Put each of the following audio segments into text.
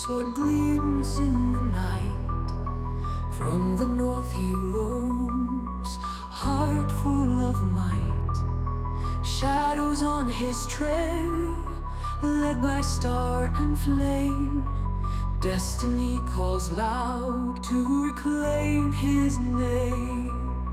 sword gleams in the night. From the north he roams, heart full of might. Shadows on his trail, led by star and flame. Destiny calls loud to reclaim his name.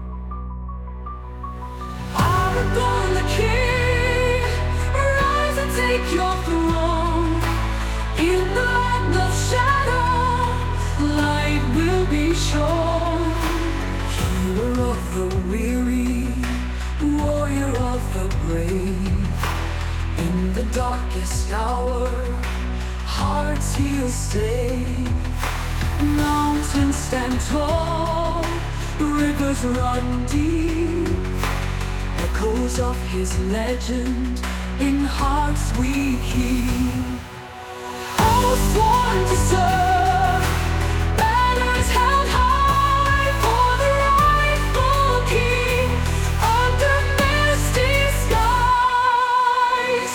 Aragorn the king, rise and take your throne. In the land of shadow, light will be shown. Healer of the weary, warrior of the brave. In the darkest hour, hearts he'll save. Mountains stand tall, rivers run deep. Echoes of his legend in hearts we keep. All sworn to serve, banners held high for the rightful king under misty skies.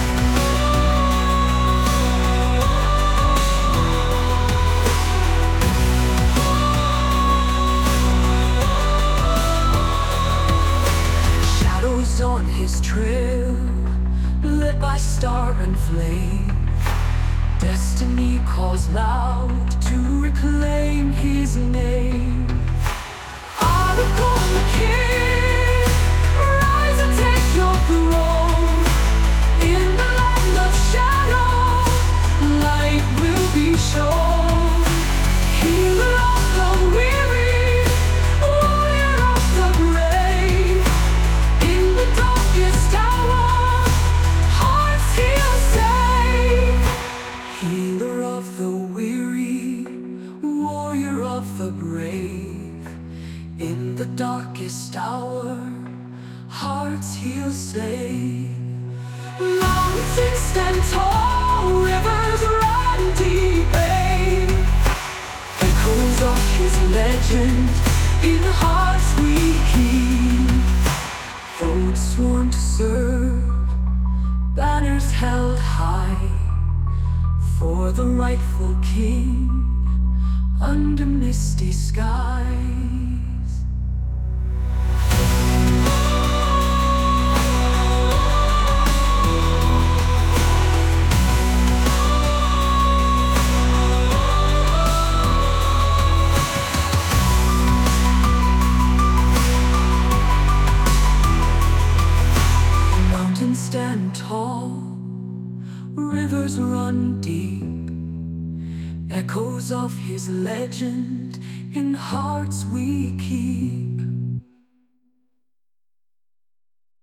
Shadows on his trail, lit by star and flame. Destiny calls loud to reclaim his name. Aragorn the king, rise and take your throne. In the land of shadow, light will be shown. Healer of the weary, warrior of the brave. In the darkest hour, hearts he'll save. Healer of the weary, warrior of the brave. In the darkest hour, hearts he'll save. Mountains stand tall, rivers run deep, babe. Echoes of his legend in hearts we keep. Oaths sworn to serve, banners held high for the rightful king under misty skies. Mountains stand tall, rivers run deep. Echoes of his legend in hearts we keep.